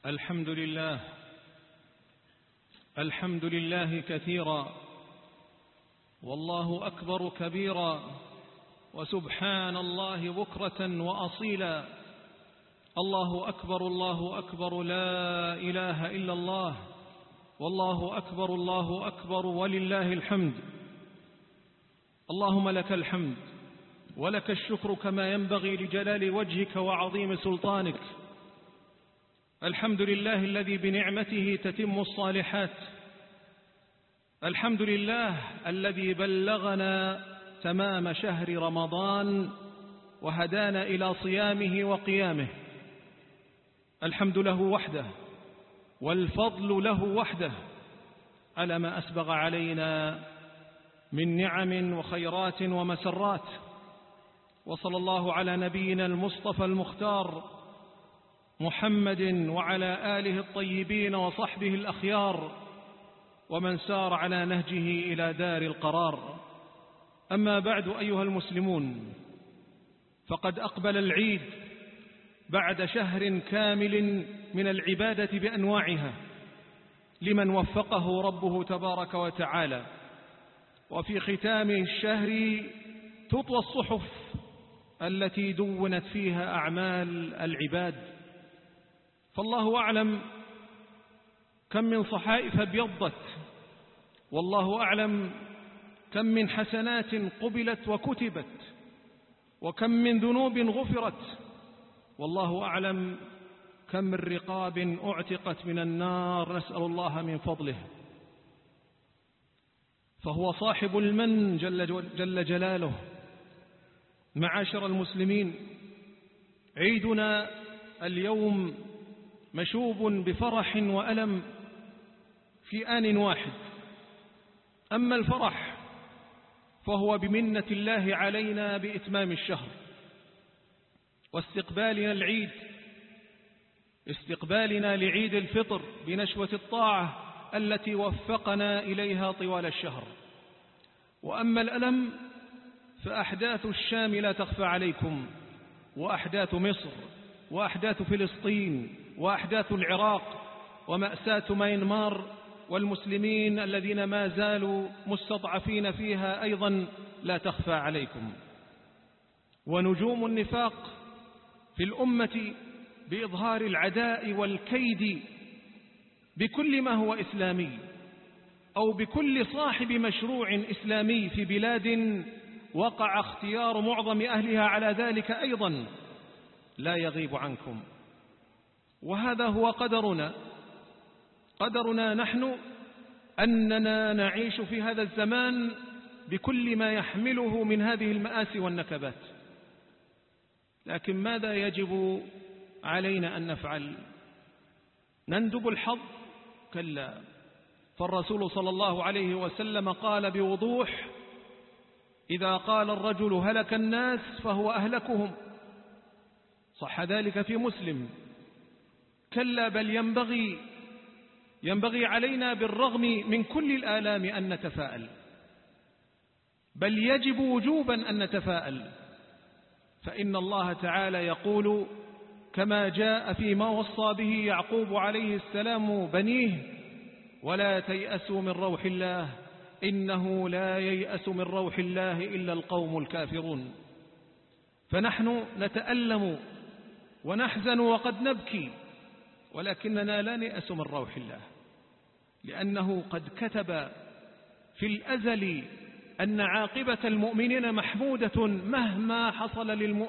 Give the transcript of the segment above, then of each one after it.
الحمد لله. الحمد لله كثيرا، والله أكبر كبيرا، وسبحان الله بكرة وأصيلا. الله أكبر الله أكبر، لا إله إلا الله، والله أكبر الله أكبر، ولله الحمد. اللهم لك الحمد ولك الشكر كما ينبغي لجلال وجهك وعظيم سلطانك. الحمد لله الذي بنعمته تتم الصالحات. الحمد لله الذي بلغنا تمام شهر رمضان وهدانا إلى صيامه وقيامه. الحمد له وحده والفضل له وحده على ما أسبغ علينا من نعم وخيرات ومسرات. وصلى الله على نبينا المصطفى المختار محمد وعلى آله الطيبين وصحبه الأخيار ومن سار على نهجه إلى دار القرار. أما بعد أيها المسلمون، فقد أقبل العيد بعد شهر كامل من العبادة بأنواعها لمن وفقه ربه تبارك وتعالى. وفي ختام الشهر تطوى الصحف التي دونت فيها أعمال العباد، فالله أعلم كم من صحائف ابيضت، والله أعلم كم من حسنات قبلت وكتبت، وكم من ذنوب غفرت، والله أعلم كم من رقاب أعتقت من النار، نسأل الله من فضله. فهو صاحب المن جل جلاله. معاشر المسلمين، عيدنا اليوم مشوب بفرح وألم في آن واحد. أما الفرح فهو بمنة الله علينا بإتمام الشهر واستقبالنا العيد، استقبالنا لعيد الفطر بنشوة الطاعة التي وفقنا إليها طوال الشهر. وأما الألم فأحداث الشام لا تخفى عليكم، وأحداث مصر، وأحداث فلسطين، وأحداث العراق، ومأساة ميانمار، والمسلمين الذين ما زالوا مستضعفين فيها أيضا لا تخفى عليكم. ونجوم النفاق في الأمة بإظهار العداء والكيد بكل ما هو إسلامي أو بكل صاحب مشروع إسلامي في بلاد وقع اختيار معظم أهلها على ذلك أيضا لا يغيب عنكم. وهذا هو قدرنا نحن أننا نعيش في هذا الزمان بكل ما يحمله من هذه المآسي والنكبات. لكن ماذا يجب علينا أن نفعل؟ نندب الحظ؟ كلا. فالرسول صلى الله عليه وسلم قال بوضوح: إذا قال الرجل هلك الناس فهو أهلكهم. صح ذلك في مسلم. كلا، بل ينبغي علينا بالرغم من كل الآلام أن نتفاءل، بل يجب وجوبا أن نتفاءل. فإن الله تعالى يقول كما جاء فيما وصى به يعقوب عليه السلام بنيه: ولا تيأسوا من روح الله إنه لا ييأس من روح الله إلا القوم الكافرون. فنحن نتألم ونحزن وقد نبكي، ولكننا لا نيأس من روح الله، لأنه قد كتب في الأزل أن عاقبة المؤمنين محمودة مهما حصل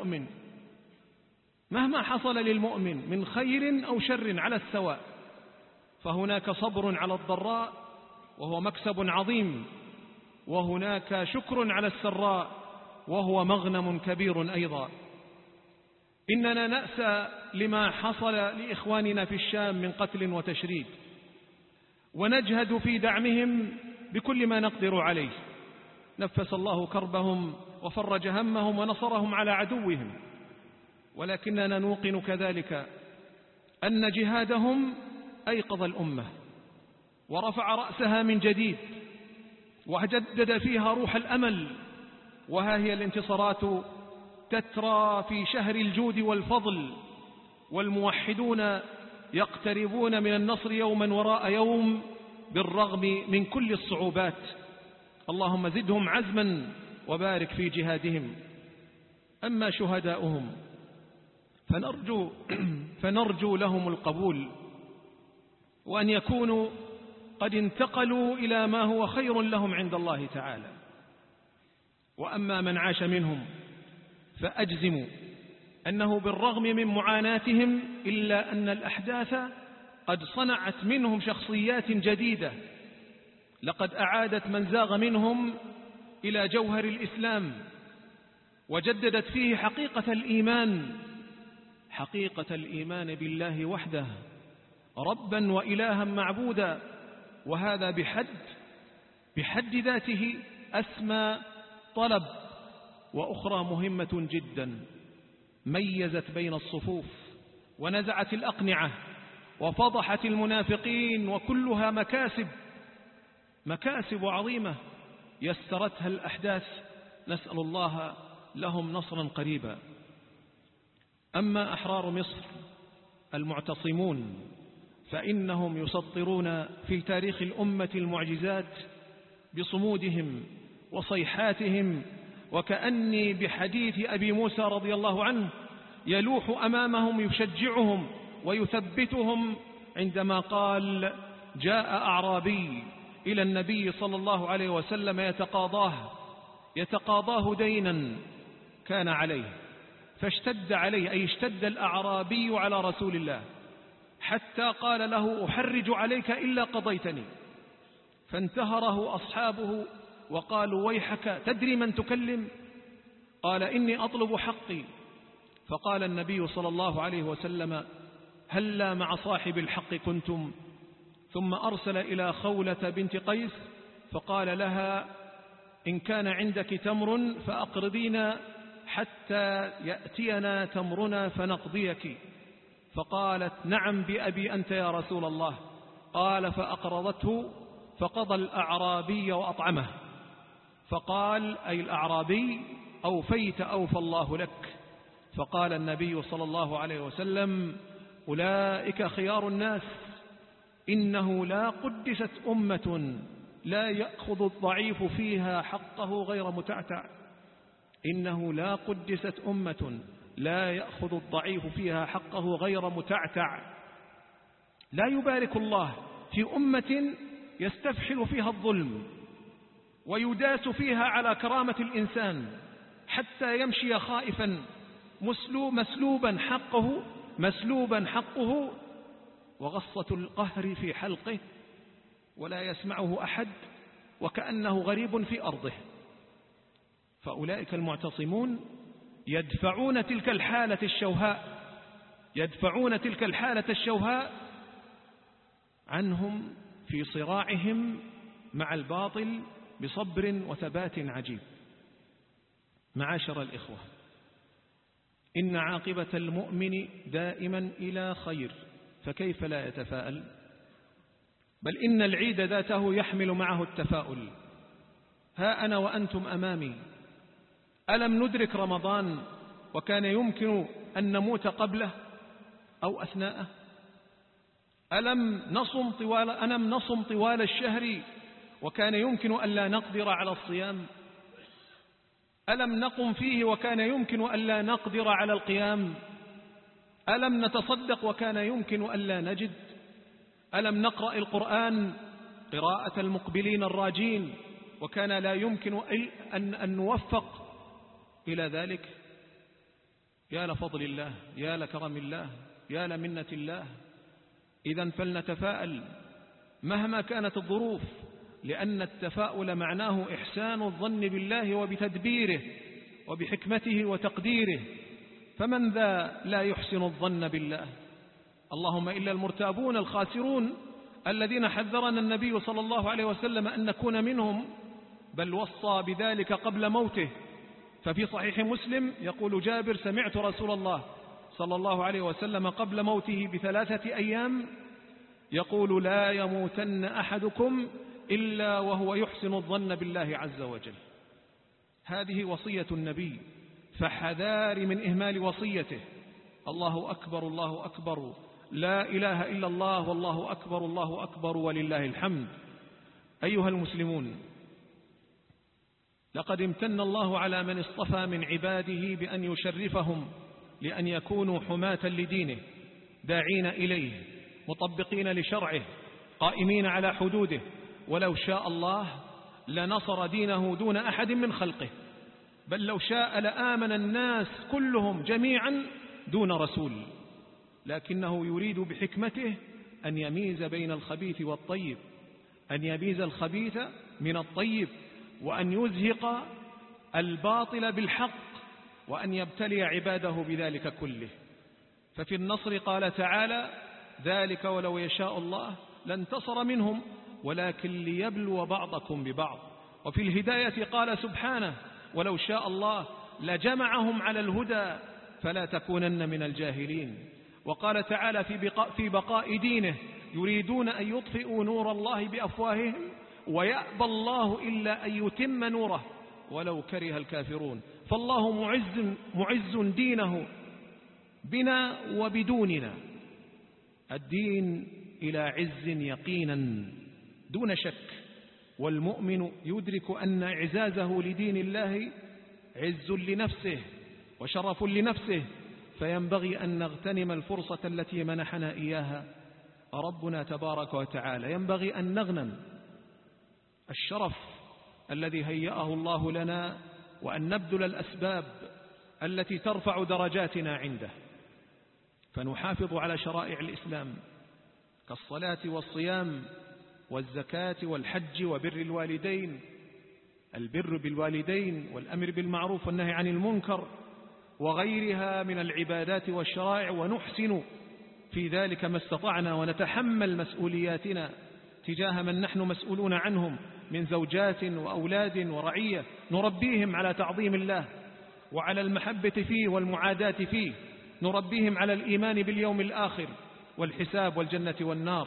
للمؤمن من خير أو شر على السواء. فهناك صبر على الضراء وهو مكسب عظيم، وهناك شكر على السراء وهو مغنم كبير أيضا. إننا نأسى لما حصل لإخواننا في الشام من قتل وتشريد، ونجهد في دعمهم بكل ما نقدر عليه. نفس الله كربهم وفرج همهم ونصرهم على عدوهم، ولكننا نوقن كذلك أن جهادهم أيقظ الأمة ورفع رأسها من جديد وجدد فيها روح الأمل. وها هي الانتصارات تترى في شهر الجود والفضل، والموحدون يقتربون من النصر يوما وراء يوم بالرغم من كل الصعوبات. اللهم زدهم عزما وبارك في جهادهم. أما شهداؤهم فنرجو لهم القبول، وأن يكونوا قد انتقلوا إلى ما هو خير لهم عند الله تعالى. وأما من عاش منهم فأجزم أنه بالرغم من معاناتهم إلا أن الأحداث قد صنعت منهم شخصيات جديدة، لقد أعادت من زاغ منهم إلى جوهر الإسلام، وجددت فيه حقيقة الإيمان بالله وحده ربا وإلها معبودا. وهذا بحد ذاته أسمى طلب. وأخرى مهمة جدا، ميزت بين الصفوف ونزعت الأقنعة وفضحت المنافقين، وكلها مكاسب عظيمة يسترتها الأحداث، نسأل الله لهم نصرا قريبا. أما أحرار مصر المعتصمون فإنهم يسطرون في تاريخ الأمة المعجزات بصمودهم وصيحاتهم، وكأني بحديث أبي موسى رضي الله عنه يلوح أمامهم يشجعهم ويثبتهم عندما قال: جاء أعرابي إلى النبي صلى الله عليه وسلم يتقاضاه دينا كان عليه، فاشتد عليه، أي اشتد الأعرابي على رسول الله حتى قال له: أحرج عليك إلا قضيتني. فانتهره أصحابه وقالوا: ويحك تدري من تكلم؟ قال: إني أطلب حقي. فقال النبي صلى الله عليه وسلم: هلا مع صاحب الحق كنتم؟ ثم أرسل إلى خولة بنت قيس فقال لها: إن كان عندك تمر فأقرضينا حتى يأتينا تمرنا فنقضيك. فقالت: نعم بأبي أنت يا رسول الله. قال: فأقرضته، فقضى الأعرابي وأطعمه. فقال أي الأعرابي: أوفيت أوفى الله لك. فقال النبي صلى الله عليه وسلم: أولئك خيار الناس، إنه لا قدست أمة لا يأخذ الضعيف فيها حقه غير متعتع. إنه لا قدست أمة لا يأخذ الضعيف فيها حقه غير متعتع. لا يبارك الله في أمة يستفحل فيها الظلم ويداس فيها على كرامة الإنسان حتى يمشي خائفا مسلوبا حقه وغصة القهر في حلقه ولا يسمعه أحد وكأنه غريب في أرضه. فأولئك المعتصمون يدفعون تلك الحالة الشوهاء عنهم في صراعهم مع الباطل بصبر وثبات عجيب. معاشر الإخوة، إن عاقبة المؤمن دائما إلى خير، فكيف لا يتفاءل؟ بل إن العيد ذاته يحمل معه التفاؤل. ها أنا وأنتم أمامي، ألم ندرك رمضان وكان يمكن أن نموت قبله أو أثناءه؟ ألم نصم طوال الشهر وكان يمكن أن لا نقدر على الصيام؟ ألم نقم فيه وكان يمكن أن لا نقدر على القيام؟ ألم نتصدق وكان يمكن أن لا نجد؟ ألم نقرأ القرآن قراءة المقبلين الراجين وكان لا يمكن أن نوفق إلى ذلك؟ يا لفضل الله، يا لكرم الله، يا لمنة الله. إذن فلنتفاءل مهما كانت الظروف، لأن التفاؤل معناه إحسان الظن بالله وبتدبيره وبحكمته وتقديره. فمن ذا لا يحسن الظن بالله؟ اللهم إلا المرتابون الخاسرون الذين حذرنا النبي صلى الله عليه وسلم أن نكون منهم، بل وصى بذلك قبل موته. ففي صحيح مسلم يقول جابر: سمعت رسول الله صلى الله عليه وسلم قبل موته ب3 أيام يقول: لا يموتن أحدكم إلا وهو يحسن الظن بالله عز وجل. هذه وصية النبي، فحذار من إهمال وصيته. الله أكبر، الله أكبر، لا إله إلا الله والله أكبر الله أكبر ولله الحمد. أيها المسلمون، لقد امتن الله على من اصطفى من عباده بأن يشرفهم لأن يكونوا حماة لدينه، داعين إليه، مطبقين لشرعه، قائمين على حدوده. ولو شاء الله لنصر دينه دون أحد من خلقه، بل لو شاء لآمن الناس كلهم جميعا دون رسول، لكنه يريد بحكمته أن يميز بين الخبيث والطيب، أن يميز الخبيث من الطيب، وأن يزهق الباطل بالحق، وأن يبتلي عباده بذلك كله. ففي النصر قال تعالى: ذلك ولو يشاء الله لانتصر منهم ولكن ليبلو بعضكم ببعض. وفي الهداية قال سبحانه: ولو شاء الله لجمعهم على الهدى فلا تكونن من الجاهلين. وقال تعالى في بقاء دينه: يريدون أن يطفئوا نور الله بأفواههم ويأبى الله إلا أن يتم نوره ولو كره الكافرون. فالله معز دينه بنا وبدوننا، الدين إلى عز يقينا دون شك. والمؤمن يدرك أن إعزازه لدين الله عز لنفسه وشرف لنفسه، فينبغي أن نغتنم الفرصة التي منحنا إياها ربنا تبارك وتعالى. ينبغي أن نغنم الشرف الذي هيأه الله لنا، وأن نبذل الأسباب التي ترفع درجاتنا عنده، فنحافظ على شرائع الإسلام كالصلاة والصيام والزكاة والحج وبر الوالدين، البر بالوالدين والأمر بالمعروف والنهي عن المنكر وغيرها من العبادات والشرائع، ونحسن في ذلك ما استطعنا، ونتحمل مسؤولياتنا تجاه من نحن مسؤولون عنهم من زوجات وأولاد ورعية، نربيهم على تعظيم الله وعلى المحبة فيه والمعاداة فيه، نربيهم على الإيمان باليوم الآخر والحساب والجنة والنار،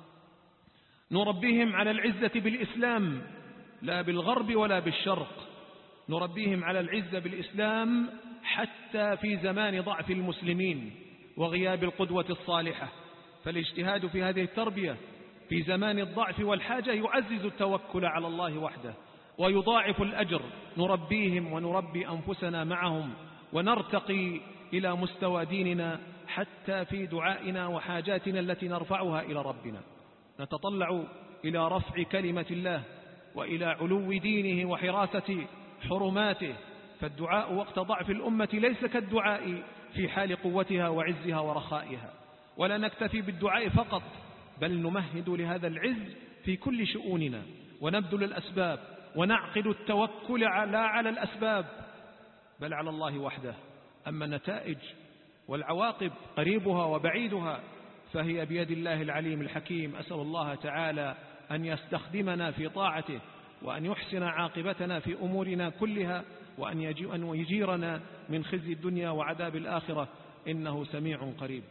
نربيهم على العزة بالإسلام لا بالغرب ولا بالشرق، نربيهم على العزة بالإسلام حتى في زمان ضعف المسلمين وغياب القدوة الصالحة. فالاجتهاد في هذه التربية في زمان الضعف والحاجة يعزز التوكل على الله وحده ويضاعف الأجر. نربيهم ونربي أنفسنا معهم ونرتقي إلى مستوى ديننا حتى في دعائنا وحاجاتنا التي نرفعها إلى ربنا. نتطلع إلى رفع كلمة الله وإلى علو دينه وحراسة حرماته، فالدعاء وقت ضعف الأمة ليس كالدعاء في حال قوتها وعزها ورخائها. ولا نكتفي بالدعاء فقط، بل نمهد لهذا العز في كل شؤوننا، ونبذل الأسباب، ونعقد التوكل لا على الأسباب بل على الله وحده. أما النتائج والعواقب قريبها وبعيدها فهي بيد الله العليم الحكيم. أسأل الله تعالى أن يستخدمنا في طاعته، وأن يحسن عاقبتنا في أمورنا كلها، وأن يجيرنا من خزي الدنيا وعذاب الآخرة، إنه سميع قريب.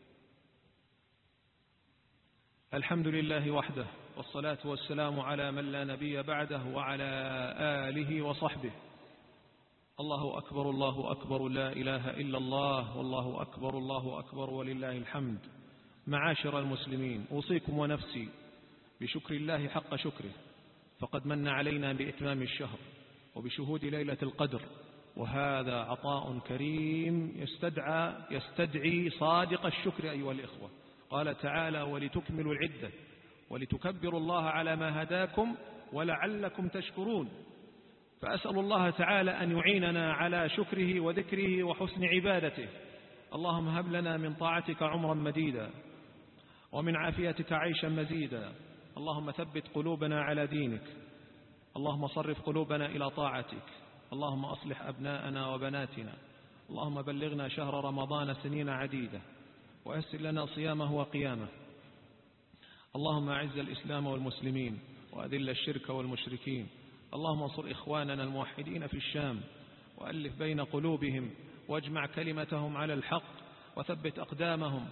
الحمد لله وحده، والصلاة والسلام على من لا نبي بعده وعلى آله وصحبه. الله أكبر الله أكبر، لا إله إلا الله، والله أكبر الله أكبر ولله الحمد. معاشر المسلمين، أوصيكم ونفسي بشكر الله حق شكره، فقد من علينا بإتمام الشهر وبشهود ليلة القدر، وهذا عطاء كريم يستدعي صادق الشكر أيها الإخوة. قال تعالى: ولتكملوا العدة ولتكبروا الله على ما هداكم ولعلكم تشكرون. فأسأل الله تعالى أن يعيننا على شكره وذكره وحسن عبادته. اللهم هب لنا من طاعتك عمرا مديدا، ومن عافيتك عيشا مزيدا. اللهم ثبت قلوبنا على دينك، اللهم صرف قلوبنا إلى طاعتك، اللهم أصلح أبناءنا وبناتنا، اللهم بلغنا شهر رمضان سنين عديدة، ويسر لنا صيامه وقيامه. اللهم أعز الإسلام والمسلمين، وأذل الشرك والمشركين. اللهم انصر إخواننا الموحدين في الشام، وألف بين قلوبهم، واجمع كلمتهم على الحق، وثبت أقدامهم،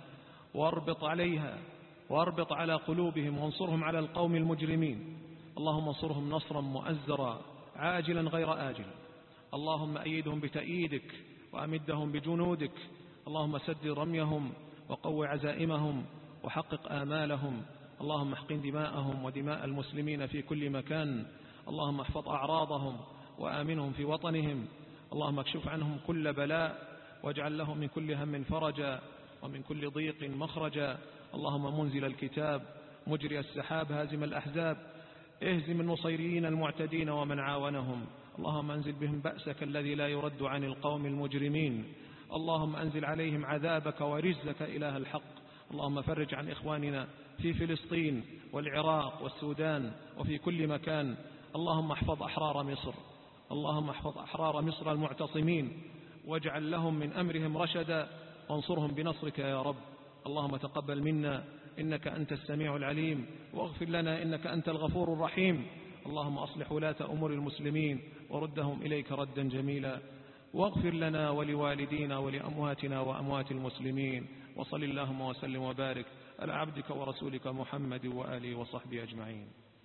واربط على قلوبهم، وانصرهم على القوم المجرمين. اللهم انصرهم نصرا مؤزرا عاجلا غير آجل. اللهم أيدهم بتأييدك، وأمدهم بجنودك. اللهم سدد رميهم وقو عزائمهم وحقق آمالهم. اللهم احقن دماءهم ودماء المسلمين في كل مكان. اللهم احفظ أعراضهم وآمنهم في وطنهم. اللهم اكشف عنهم كل بلاء واجعل لهم من كل هم فرجا ومن كل ضيق مخرجا. اللهم منزل الكتاب مجري السحاب هازم الأحزاب اهزم النصيريين المعتدين ومن عاونهم. اللهم انزل بهم بأسك الذي لا يرد عن القوم المجرمين. اللهم انزل عليهم عذابك ورجزك إله الحق. اللهم فرج عن إخواننا في فلسطين والعراق والسودان وفي كل مكان. اللهم احفظ أحرار مصر. اللهم احفظ أحرار مصر المعتصمين واجعل لهم من أمرهم رشدا وانصرهم بنصرك يا رب. اللهم تقبل منا إنك أنت السميع العليم، واغفر لنا إنك أنت الغفور الرحيم. اللهم أصلح ولاة أمور المسلمين وردهم إليك ردا جميلا، واغفر لنا ولوالدينا ولأمواتنا وأموات المسلمين. وصل اللهم وسلم وبارك على عبدك ورسولك محمد وآله وصحبه أجمعين.